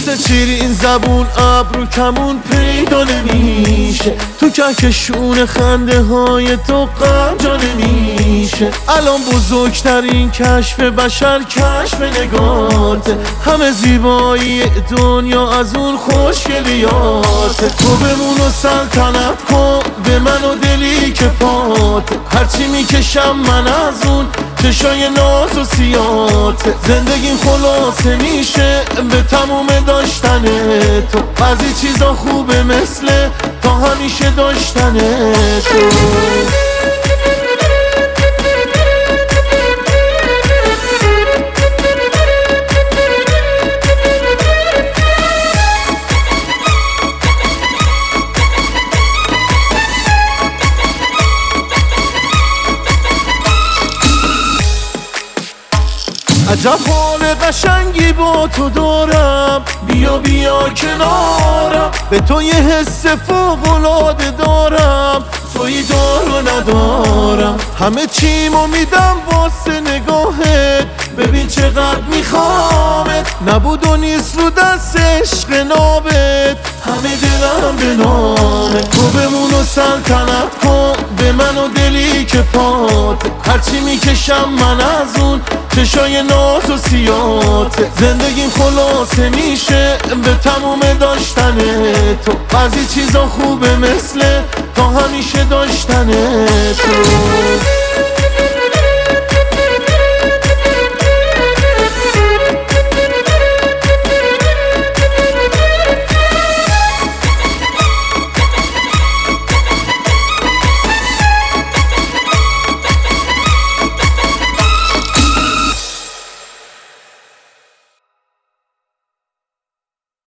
مثل شیرین زبون ابرو کمون پیدا نمیشه، تو کهکشون خنده های تو غم جا نمیشه. الان بزرگترین کشف بشر کشف نگاته، همه زیبایی دنیا از اون خوشگلیاته. تو بمون و سلطنت کن به من و دلی که پاته، هرچی میکشم من از اون چشای ناز و سیاته. زندگیم خلاصه میشه به تموم داشتن تو، بعضی چیزا خوبه مثل تا همیشه داشتن تو. عجب حال قشنگی با تو دارم، بیا بیا کنارم، به تو یه حس فوق‌العاده دارم، تویی دار و ندارم. همه چیمو میدم واسه نگاهت، ببین چقدر میخوامت، نبود و نیست رو دست عشق نابت، همه دلم به نامت. تو بمون و سلطنت کن به من و دلی که پات، هرچی میکشم من از اون چشای ناز و سیاته. زندگیم خلاصه میشه به تموم داشتن تو، بعضی چیزا خوبه مثل تا همیشه داشتن تو.